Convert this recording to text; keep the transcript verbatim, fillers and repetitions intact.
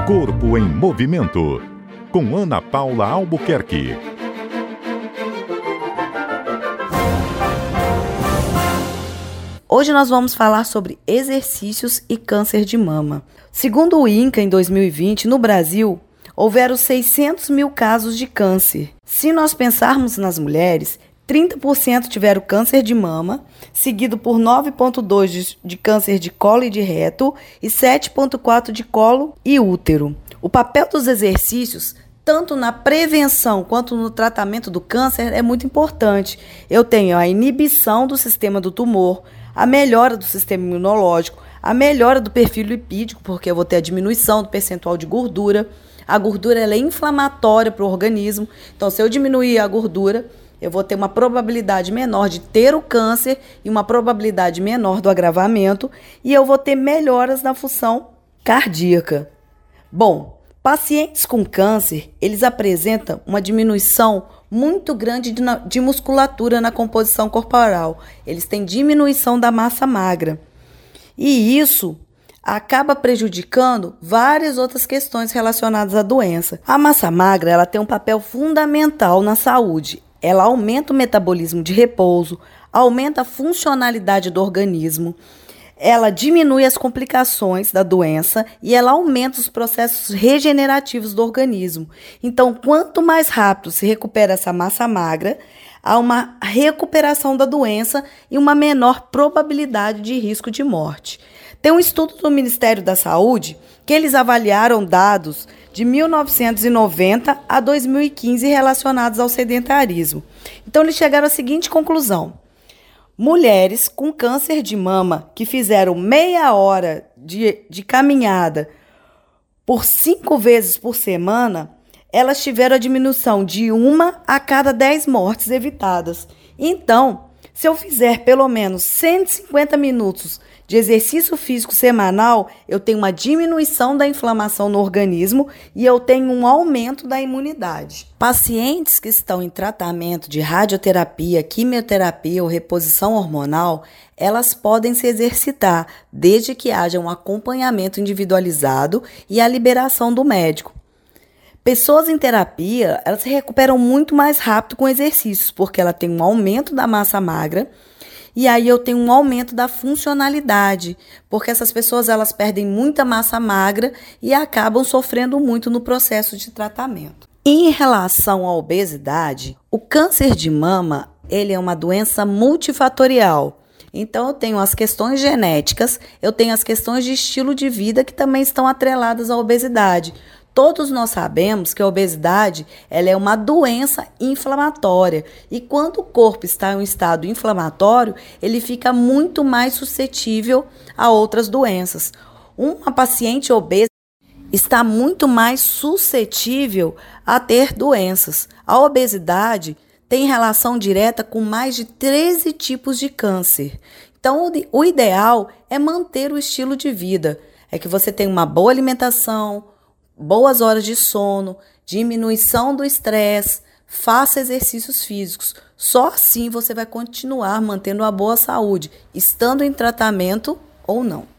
Corpo em Movimento, com Ana Paula Albuquerque. Hoje nós vamos falar sobre exercícios e câncer de mama. Segundo o INCA, em dois mil e vinte, no Brasil, houveram seiscentos mil casos de câncer. Se nós pensarmos nas mulheres, trinta por cento tiveram câncer de mama, seguido por nove vírgula dois por cento de, de câncer de colo e de reto e sete vírgula quatro por cento de colo e útero. O papel dos exercícios, tanto na prevenção quanto no tratamento do câncer, é muito importante. Eu tenho a inibição do sistema do tumor, a melhora do sistema imunológico, a melhora do perfil lipídico, porque eu vou ter a diminuição do percentual de gordura. A gordura ela é inflamatória para o organismo, então se eu diminuir a gordura, eu vou ter uma probabilidade menor de ter o câncer e uma probabilidade menor do agravamento, e eu vou ter melhoras na função cardíaca. Bom, pacientes com câncer, eles apresentam uma diminuição muito grande de, de musculatura na composição corporal. Eles têm diminuição da massa magra. E isso acaba prejudicando várias outras questões relacionadas à doença. A massa magra ela tem um papel fundamental na saúde. Ela aumenta o metabolismo de repouso, aumenta a funcionalidade do organismo, ela diminui as complicações da doença e ela aumenta os processos regenerativos do organismo. Então, quanto mais rápido se recupera essa massa magra, há uma recuperação da doença e uma menor probabilidade de risco de morte. Tem um estudo do Ministério da Saúde que eles avaliaram dados de mil novecentos e noventa a dois mil e quinze relacionados ao sedentarismo. Então, eles chegaram à seguinte conclusão: mulheres com câncer de mama que fizeram meia hora de, de caminhada por cinco vezes por semana, elas tiveram a diminuição de uma a cada dez mortes evitadas. Então, se eu fizer pelo menos cento e cinquenta minutos de exercício físico semanal, eu tenho uma diminuição da inflamação no organismo e eu tenho um aumento da imunidade. Pacientes que estão em tratamento de radioterapia, quimioterapia ou reposição hormonal, elas podem se exercitar, desde que haja um acompanhamento individualizado e a liberação do médico. Pessoas em terapia, elas se recuperam muito mais rápido com exercícios, porque ela tem um aumento da massa magra e aí eu tenho um aumento da funcionalidade, porque essas pessoas elas perdem muita massa magra e acabam sofrendo muito no processo de tratamento. Em relação à obesidade, o câncer de mama ele é uma doença multifatorial. Então, eu tenho as questões genéticas, eu tenho as questões de estilo de vida que também estão atreladas à obesidade. Todos nós sabemos que a obesidade ela é uma doença inflamatória e quando o corpo está em um estado inflamatório, ele fica muito mais suscetível a outras doenças. Uma paciente obesa está muito mais suscetível a ter doenças. A obesidade tem relação direta com mais de treze tipos de câncer. Então, o ideal é manter o estilo de vida, é que você tenha uma boa alimentação, boas horas de sono, diminuição do estresse, faça exercícios físicos. Só assim você vai continuar mantendo uma boa saúde, estando em tratamento ou não.